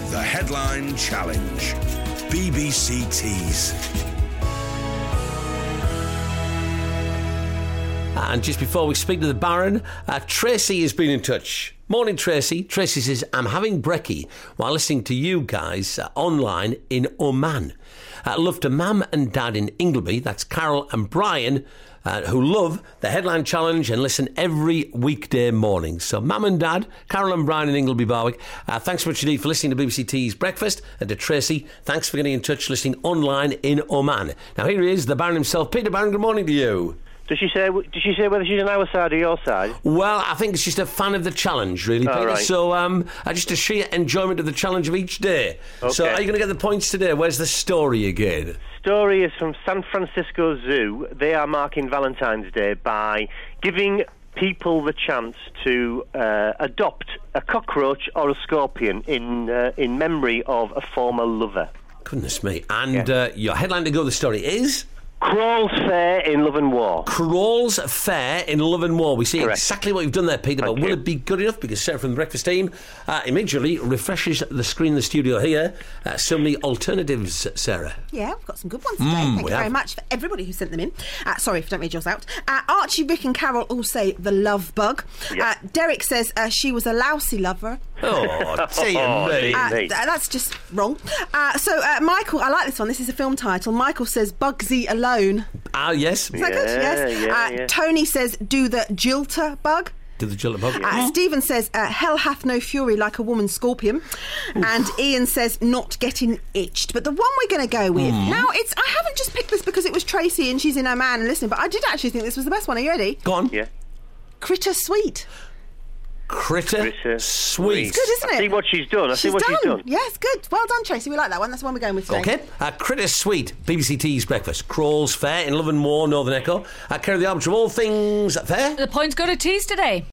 The Headline Challenge. BBC Tees. And just before we speak to the Baron, Tracy has been in touch. Morning, Tracy. Tracy says, I'm having brekkie while listening to you guys online in Oman. Love to Mum and Dad in Ingleby. That's Carol and Brian, who love the Headline Challenge and listen every weekday morning. So Mum and Dad, Carol and Brian in Ingleby Barwick, thanks so much indeed for listening to BBC Tees Breakfast. And to Tracy, thanks for getting in touch listening online in Oman. Now here he is, the Baron himself. Peter Baron, good morning to you. Did she say whether she's on our side or your side? Well, I think it's just a fan of the challenge, really, Peter. Right. So just a sheer enjoyment of the challenge of each day. Okay. So are you going to get the points today? Where's the story again? Story is from San Francisco Zoo. They are marking Valentine's Day by giving people the chance to adopt a cockroach or a scorpion in memory of a former lover. Goodness me. And your headline to go with the story is? Crawls Fair in Love and War. Crawls Fair in Love and War. We see Correct. exactly what you've done there, Peter, but will it be good enough? Because Sarah from the Breakfast team immediately refreshes the screen in the studio here. So many alternatives, Sarah. Yeah, we've got some good ones today. Thank you very much for everybody who sent them in. Sorry if I don't read yours out. Archie, Rick and Carol all say the love bug. Yep. Derek says she was a lousy lover. Oh, dear me. That's just wrong. So Michael, I like this one. This is a film title. Michael says Bugsy Alone. Yes. Is that good? Yes. Yeah. Tony says do the jilter bug. Do the jilter bug. Stephen says hell hath no fury like a woman's scorpion. And Ian says not getting itched. But the one we're going to go with now, I haven't just picked this because it was Tracy and she's in Oman and listening, but I did actually think this was the best one. Are you ready? Go on. Yeah. Critter sweet. Critter sweet. It's good, isn't it? I see what she's done. She's done. Yes, good. Well done, Tracy. We like that one. That's the one we're going with today. Okay. Critter Sweet, BBC Tees Breakfast. Crawls Fair in Love and War, Northern Echo. Carry the arbiter of all things fair. The points go to Tees today.